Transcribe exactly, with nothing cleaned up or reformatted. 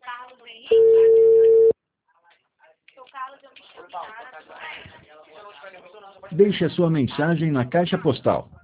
Carlos Henrique. Seu Carlos, eu me chamo Sara. Deixe a sua mensagem na caixa postal